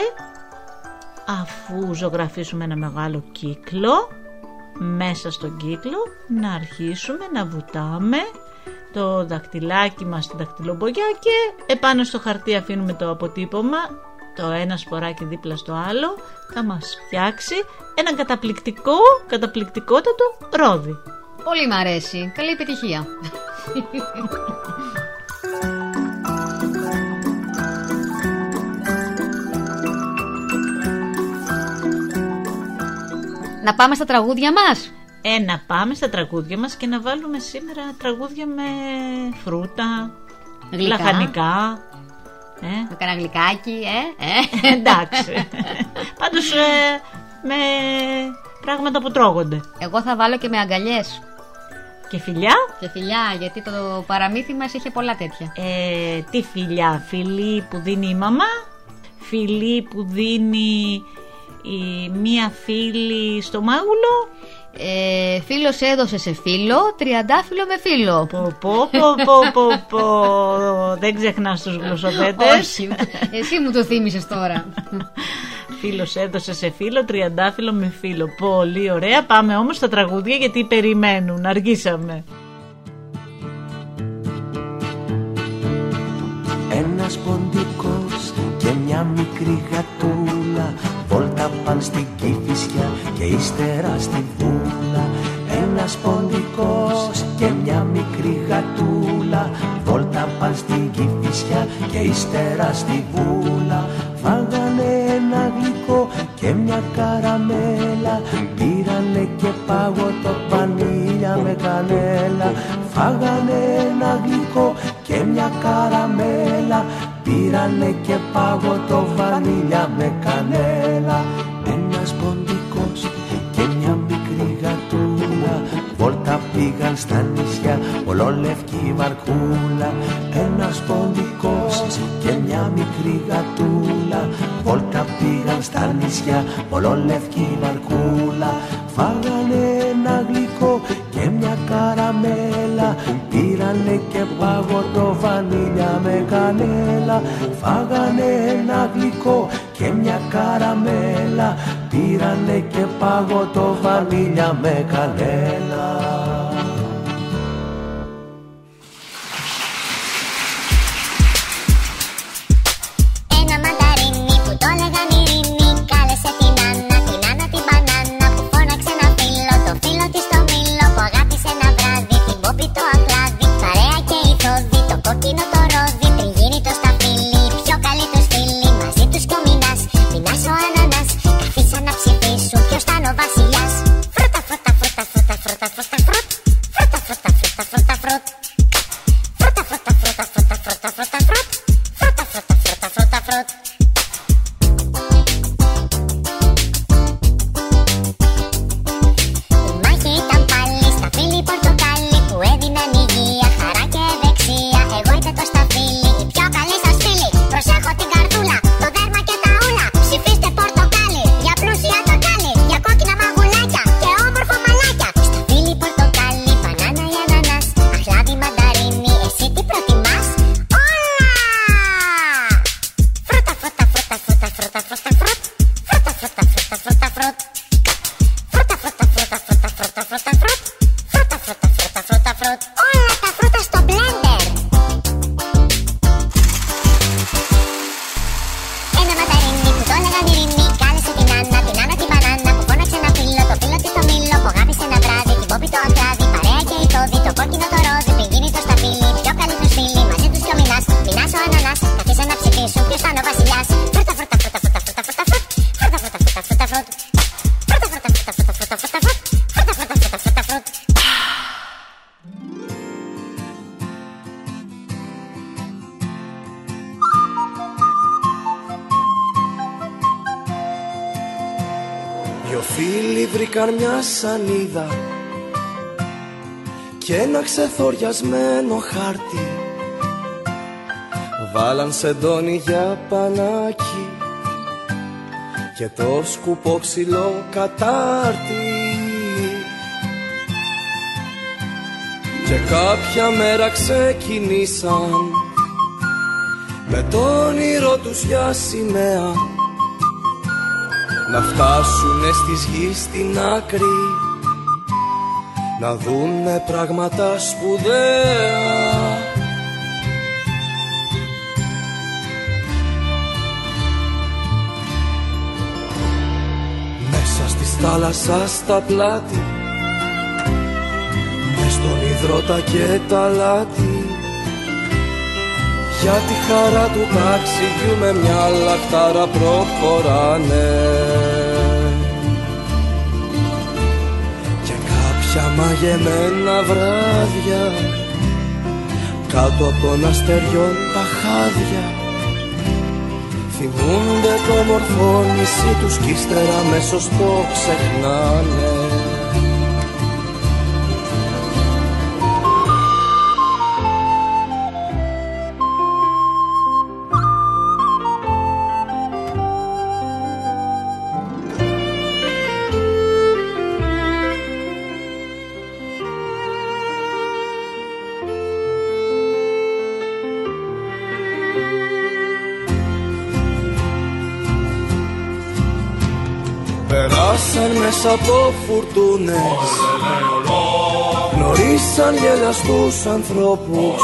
αφού ζωγραφίσουμε ένα μεγάλο κύκλο, μέσα στον κύκλο να αρχίσουμε να βουτάμε το δακτυλάκι μας στη δακτυλομπογιά και επάνω στο χαρτί αφήνουμε το αποτύπωμα, το ένα σποράκι δίπλα στο άλλο, θα μας φτιάξει ένα καταπληκτικότατο ρόδι. Πολύ μ' αρέσει, καλή επιτυχία. Να πάμε στα τραγούδια μας. Να πάμε στα τραγούδια μας και να βάλουμε σήμερα τραγούδια με φρούτα, λαχανικά. Με κανένα γλυκάκι, Εντάξει. Πάντως με πράγματα που τρώγονται. Εγώ θα βάλω και με αγκαλιές. Και φιλιά. Και φιλιά, γιατί το παραμύθι μας είχε πολλά τέτοια. Τι φιλιά? Φιλί που δίνει η μαμά, φιλί που δίνει η μία φίλη στο μάγουλο. Φίλος έδωσε σε φίλο, τριαντάφυλλο με φίλο. Δεν ξεχνάς τους γλωσσοδέτες. Όχι, εσύ μου το θύμισες τώρα. Φίλος έδωσε σε φίλο, τριαντάφυλλο με φίλο. Πολύ ωραία. Πάμε όμως στα τραγούδια γιατί περιμένουν. Αργήσαμε. Ένας ποντικός και μια μικρή γατούλα βόλτα παν στην Κηφισιά και ύστερα στη Βούλα. Ένας ποντικός και μια μικρή μικρή γατούλα, βόλτα παν στην Κηφισιά και ύστερα στη Βούλα. Φάγανε ένα γλυκό και μια καραμέλα, πήρανε και πάγωτο βανίλια με κανέλα. Φάγανε ένα γλυκό και μια καραμέλα, πήρανε και πάγωτο βανίλια με κανέλα. Ένας ποντικός και μια μικρή γατούλα, βόλτα πήγαν στα νησιά, ολόλευκη βαρκούλα. Ένας ποντικός και μια μικρή γατούλα, βόλτα πήγαν στα νησιά, ολόλευκη βαρκούλα. Φάγανε ένα γλυκό και μια καραμέλα, πήρανε και πάγωτο βανίλια με κανέλα. Φάγανε ένα γλυκό και μια καραμέλα, πήρανε και πάγωτο βανίλια με κανέλα. Ένα μανταρίνι που το λέγαν Ειρήνη, κάλεσε την Άννα την μπανάνα, που φώναξε ένα φίλο, το φίλο της το μήλο, που αγάπησε ένα βράδυ την Πόπη το ακλάδι. Παρέα και ηθόδη, το κόκκινο το ρόδι, πριν γίνει το σταφύλι, οι πιο καλοί τους φίλοι. Μαζί τους κι ο Μινάς, Μινάς ο Ανανάς, καθίσαν να ψηφίσουν ποιος θα είναι ο βασιλιάς. Φρούτα, φρούτα, φρούτα, φρούτα, φρούτα, φρούτα, φρούτα, φρούτα, φρούτα, φρούτα, φρούτα, φρούτα. Φρούτα, φρούτα, φρούτα, φρούτα, φρούτα, φρούτα, φρούτα. Φρούτα, φρούτα, φρούτα, φρούτα, φρούτα. Η μάχη ήταν πάλι στα φίλοι πορτοκάλι, που έδιναν υγεία, χαρά και ευεξία. Εγώ ήταν το σταφύλι, οι πιο καλοί σας φίλοι. Προσέχω την καρδούλα, το δέρμα και τα ούλα. Ψηφίστε πορτοκάλι, για πλούσια τοκάλι, για κόκκινα μαγουλάκια και όμορφο μαλάκια. Σταφύλι, πορτοκάλι, μπανάνα ή ανανάς, αχλάδι, μανταρίνι, εσύ τι προτιμάς? Όλα! Φρούτα, φρούτα, φρούτα, φρούτα, φρούτα, φρούτα, φρούτα. Φρούτα, φρούτα, φρούτα, φρούτα, φρούτα. Φρούτα, φρούτα, φρούτα, φρούτα, φρούτα, φρούτα, φρούτα. Φρούτα, φρούτα, φρούτα, φρούτα, φρούτα. Όλα τα φρούτα στο μπλέντερ. Ένα μανταρίνι που το έλεγαν Ειρήνη, κάλεσε την Άννα την μπανάνα, που φώναξε ένα φίλο, το φίλο της το μήλο, που αγάπησε ένα βράδυ την Πόπη το ακλάδι. Παρέα και ηθόδη, το κόκκινο το ρόδι, πριν γίνει το σταφύλι, οι πιο καλοί τους φίλοι. Μαζί τους κι ο Μινάς, Μινάς ο Ανανάς, καθίσαν να ψηφίσουν ποιος θα είναι ο βασιλιάς. Φρούτα, φρούτα, φρούτα, φρούτα, φρούτα, φρούτα, φρούτα. Φρούτα, φρούτα, φρούτα, φρούτα, φρούτα. Φρούτα, φρούτα, φρούτα, φρούτα, φρούτα, φρούτα, φρούτα. Φρούτα, φρούτα, φρούτα, φρούτα, φρούτα. Δυο φίλοι βρήκαν μια σανίδα και ένα ξεθοριασμένο χάρτη, βάλαν σεντόνι για πανάκι και το σκουπό ξυλό κατάρτι. Και κάποια μέρα ξεκινήσαν με το όνειρο τους για σημαία, να φτάσουνε στις γης στην άκρη, να δούνε πράγματα σπουδαία. Μέσα στη θάλασσα στα πλάτη, μες στον υδρότα και τα λάτι, για τη χαρά του ταξιδιού με μια λαχτάρα προχωράνε. Και κάποια μαγεμένα βράδια, κάτω από των αστεριών τα χάδια, θυμούνται το μορφό νησί τους κι ύστερα αμέσως το ξεχνάνε. Περάσαν μέσα από φουρτούνες, γνωρίσαν γελαστούς ανθρώπους,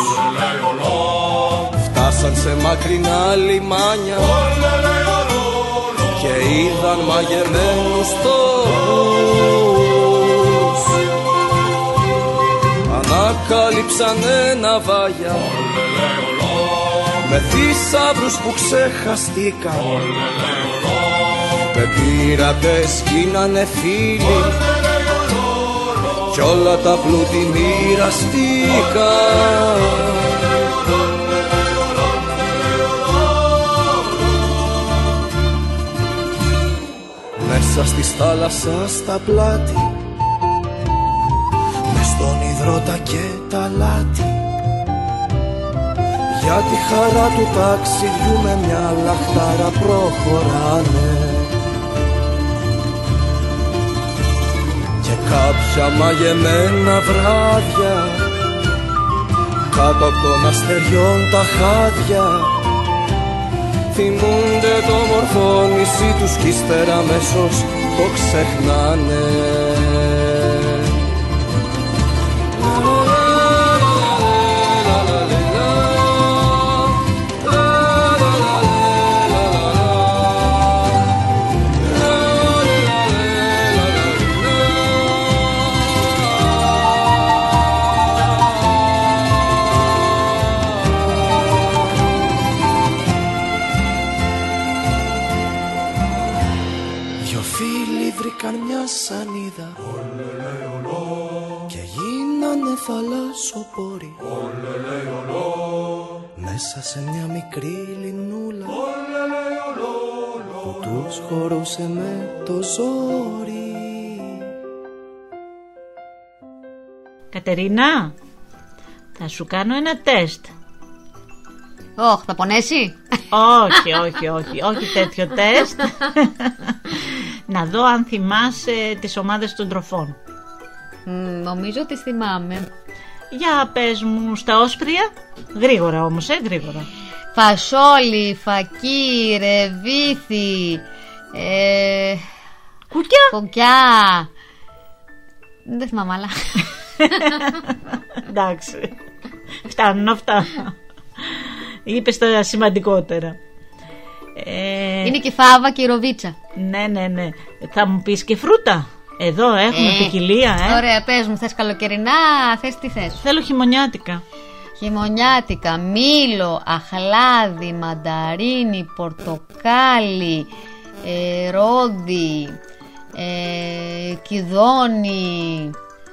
φτάσαν σε μακρινά λιμάνια και είδαν μαγεμένους τόπους. ανακάλυψανε ναυάγια με θησαύρους που ξεχαστήκαν, με πειρατές γίνανε φίλοι κι όλα τα πλούτη μοιραστήκαν. Μέσα στη θάλασσα στα πλάτη, μες στον υδρότα και τα λάτι, για τη χαρά του ταξιδιού με μια λαχτάρα προχωράνε. Και κάποια μαγεμένα βράδια κάτω από των αστεριών τα χάδια θυμούνται το μορφό νησί τους κι ύστερα αμέσως το ξεχνάνε. Σανίδα και γίνανε θαλάσσοπόροι μέσα σε μια μικρή λιμνούλα που τους χωρούσε με το ζόρι. Κατερίνα, θα σου κάνω ένα τεστ. Θα πονέσει? Όχι τέτοιο τεστ. Να δω αν θυμάσαι τις ομάδες των τροφών. Νομίζω τις θυμάμαι. Για πες μου στα όσπρια. Γρήγορα όμως, γρήγορα. Φασόλι, φακί, ρεβίθι, κουκιά. Δεν θυμάμαι άλλα. Εντάξει, φτάνουν αυτά. Είπες τα σημαντικότερα. Είναι και φάβα και η ροβίτσα. Ναι. Θα μου πεις και φρούτα. Εδώ έχουμε ποικιλία. Ωραία, πες μου, θες καλοκαιρινά, θες τι θες? Θέλω χειμωνιάτικα. Χειμωνιάτικα, μήλο, αχλάδι, μανταρίνι, πορτοκάλι, ρόδι, κιδόνι,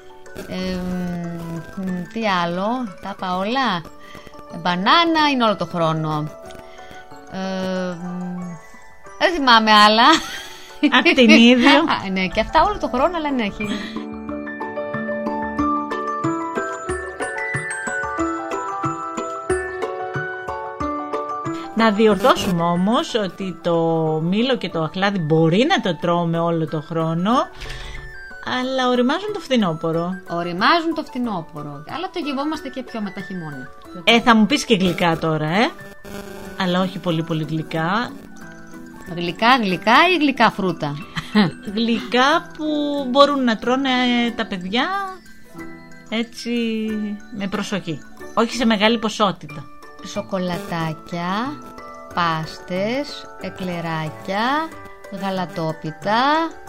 τι άλλο, τα είπα όλα. Μπανάνα είναι όλο το χρόνο. Δεν θυμάμαι άλλα. Ακτινίδιο. Ναι, και αυτά όλο το χρόνο, αλλά ναι, έχει. Να διορθώσουμε όμως ότι το μήλο και το αχλάδι μπορεί να το τρώμε όλο το χρόνο, αλλά οριμάζουν το φθινόπωρο. Οριμάζουν το φθινόπωρο, αλλά το γευόμαστε και πιο μετά χειμώνα. Θα μου πεις και γλυκά τώρα, αλλά όχι πολύ γλυκά. Γλυκά ή γλυκά φρούτα? Γλυκά που μπορούν να τρώνε τα παιδιά έτσι με προσοχή, όχι σε μεγάλη ποσότητα. Σοκολατάκια, πάστες, εκλεράκια, γαλατόπιτα,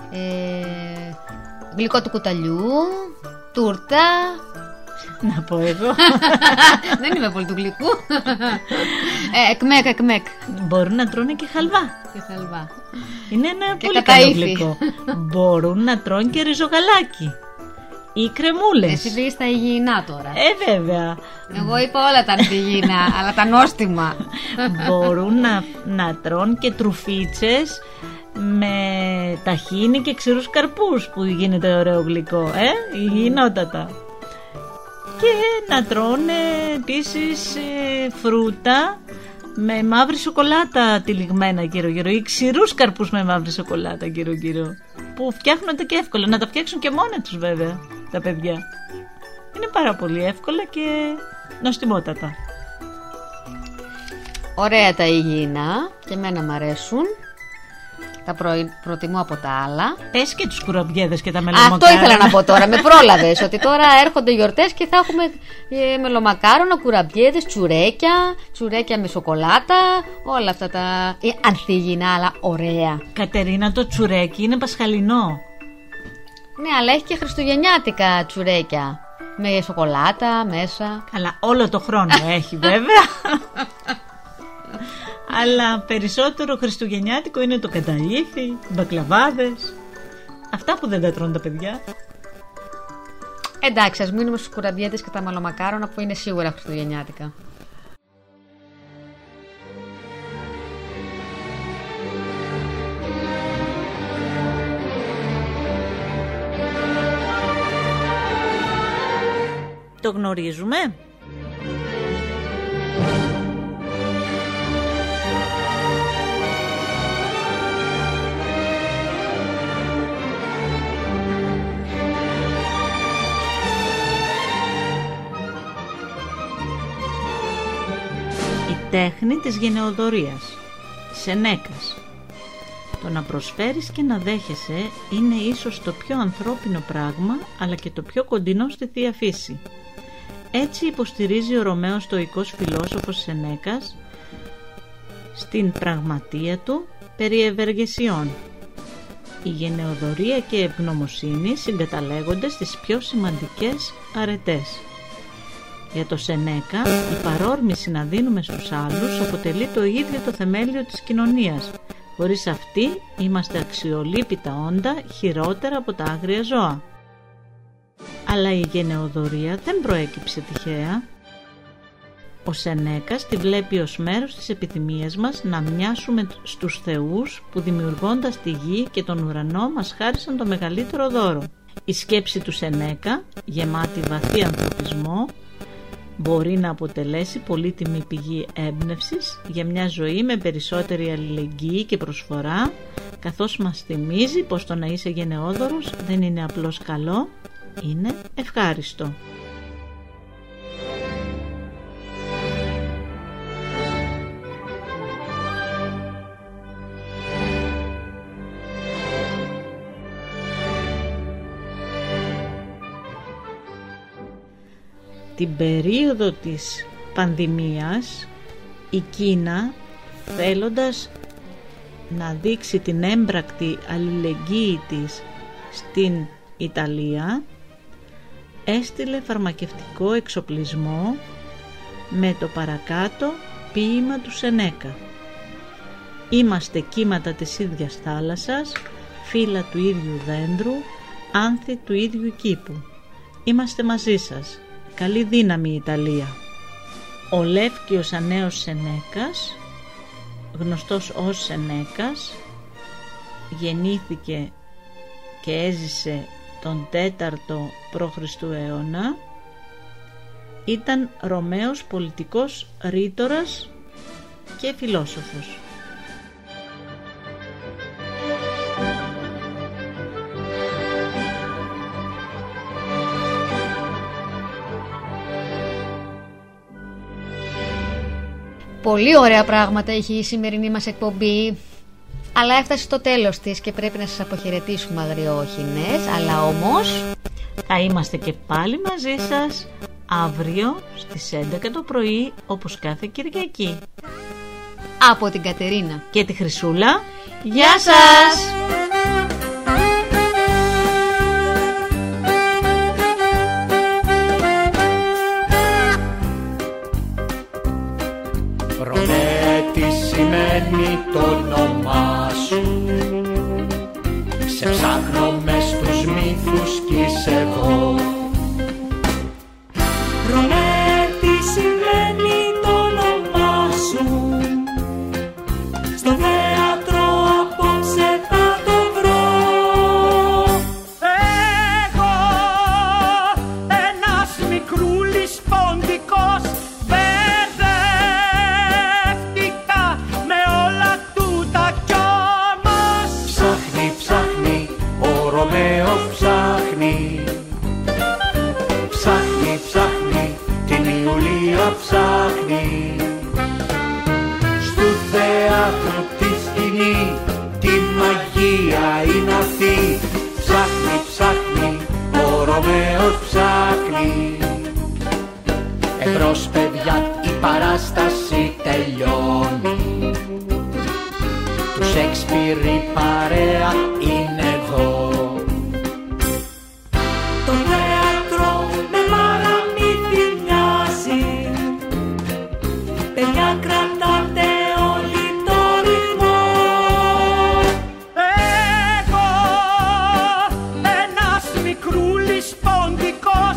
γλυκό του κουταλιού, τούρτα. Να πω εγώ. Δεν είμαι πολύ του γλυκού. Εκμέκ. Μπορούν να τρώνε και χαλβά. Είναι ένα και πολύ καλό γλυκό. Μπορούν να τρώνε και ριζογαλάκι ή κρεμούλες. Εσύ πήγες στα υγιεινά τώρα. Βέβαια. Εγώ είπα όλα τα αντιγυεινά, αλλά τα νόστιμα. Μπορούν να τρώνε και τρουφίτσες με ταχίνι και ξηρούς καρπούς, που γίνεται ωραίο γλυκό, υγιεινότατα. Και να τρώνε επίσης φρούτα με μαύρη σοκολάτα τυλιγμένα γύρω-γύρω ή ξηρούς καρπούς με μαύρη σοκολάτα γύρω-γύρω, που φτιάχνονται και εύκολα. Να τα φτιάξουν και μόνα τους βέβαια τα παιδιά. Είναι πάρα πολύ εύκολα και νοστιμότατα. Ωραία τα υγιεινά, και εμένα μ' αρέσουν. Τα προτιμώ από τα άλλα. Πες και τους κουραμπιέδες και τα μελομακάρονα. Αυτό ήθελα να πω τώρα, με πρόλαβες. Ότι τώρα έρχονται γιορτές και θα έχουμε μελομακάρονα, κουραμπιέδες, τσουρέκια με σοκολάτα. Όλα αυτά τα ανθυγιεινά, αλλά ωραία. Κατερίνα, το τσουρέκι είναι πασχαλινό. Ναι, αλλά έχει και χριστουγεννιάτικα τσουρέκια. Με σοκολάτα μέσα. Αλλά όλο το χρόνο έχει βέβαια. Αλλά περισσότερο χριστουγεννιάτικο είναι το κανταλήθι, οι μπακλαβάδες. Αυτά που δεν τα τρώνε τα παιδιά. Εντάξει, ας μείνουμε στους κουραμπιέτες και τα μαλομακάρονα που είναι σίγουρα χριστουγεννιάτικα. Το γνωρίζουμε. Η τέχνη της γενεοδορίας, Σενέκας. Το να προσφέρεις και να δέχεσαι είναι ίσως το πιο ανθρώπινο πράγμα, αλλά και το πιο κοντινό στη Θεία Φύση. Έτσι υποστηρίζει ο Ρωμαίος στοικός φιλόσοφος Σενέκας στην πραγματεία του περί ευεργεσιών. Η γενεοδορία και η ευγνωμοσύνη συγκαταλέγονται στις πιο σημαντικές αρετές. Για το Σενέκα, η παρόρμηση να δίνουμε στους άλλους αποτελεί το ίδιο το θεμέλιο της κοινωνίας. Χωρίς αυτή είμαστε αξιολύπητα όντα, χειρότερα από τα άγρια ζώα. Αλλά η γενεοδορία δεν προέκυψε τυχαία. Ο Σενέκας τη βλέπει ως μέρος της επιθυμίας μας να μοιάσουμε στους θεούς που δημιουργώντας τη γη και τον ουρανό μας χάρισαν το μεγαλύτερο δώρο. Η σκέψη του Σενέκα, γεμάτη βαθύ ανθρωπισμό, μπορεί να αποτελέσει πολύτιμη πηγή έμπνευσης για μια ζωή με περισσότερη αλληλεγγύη και προσφορά, καθώς μας θυμίζει πως το να είσαι γενναιόδωρος δεν είναι απλώς καλό, είναι ευχάριστο. Την περίοδο της πανδημίας η Κίνα, θέλοντας να δείξει την έμπρακτη αλληλεγγύη της στην Ιταλία, έστειλε φαρμακευτικό εξοπλισμό με το παρακάτω ποίημα του Σενέκα. Είμαστε κύματα της ίδιας θάλασσας, φύλλα του ίδιου δέντρου, άνθη του ίδιου κήπου. Είμαστε μαζί σας. Καλή δύναμη Ιταλία. Ο Λεύκιος Ανέος Σενέκας, γνωστός ως Σενέκας, γεννήθηκε και έζησε τον 4ο π.Χ. αιώνα. Ήταν Ρωμαίος πολιτικός ρήτορας και φιλόσοφος. Πολύ ωραία πράγματα έχει η σημερινή μας εκπομπή, αλλά έφτασε στο τέλος της και πρέπει να σας αποχαιρετήσουμε αγριόχινες, αλλά όμως θα είμαστε και πάλι μαζί σας αύριο στις 11 το πρωί, όπως κάθε Κυριακή. Από την Κατερίνα και τη Χρυσούλα, γεια σας! Τι σημαίνει το όνομά σου? Σε ψάχνω μες στους μύθους κι είσαι εδώ. Ρωμέ, τι σημαίνει το όνομά σου? Στο θέατρο απόψε θα το βρω. Εγώ, ένας μικρούλης ποντικός, ψάχνει στου θέατρου τη σκηνή, τη μαγεία είναι αυτή. Ψάχνει, ψάχνει, ο Ρωμαίος ψάχνει. Εμπρός παιδιά, η παράσταση τελειώνει. Του Σέξπιρ η παρέα είναι εδώ. Το θέατρο με παιδιά κρατάτε όλοι το ρυθμό. Εγώ, ένας μικρούλης ποντικός,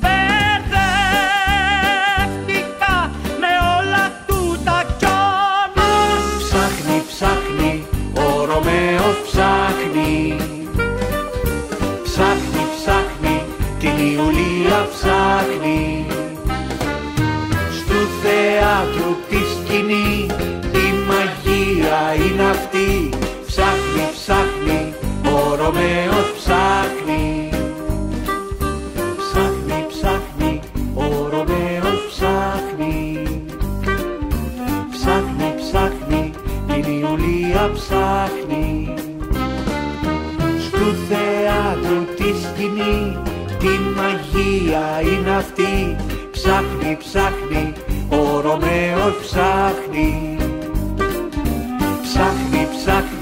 μπερδεύτηκα με όλα τούτα κι όμως ψάχνει, ψάχνει, ο Ρωμαίο ψάχνει. Ψάχνει, ψάχνει, την Ιουλία ψάχνει. Στου θεάτρου τη σκηνή η μαγεία είναι αυτή. Ψάχνει, ψάχνει, ο Ρωμαίος ψάχνει. Ψάχνει, ψάχνει, ο Ρωμαίος ψάχνει. Ψάχνει, ψάχνει, την Ιουλία ψάχνει. Στου θεάτρου τη σκηνή τη μαγεία είναι αυτή. Ψάχνει, ψάχνει, ο Ρωμαίος ψάχνει. Ψάχνει, ψάχνει,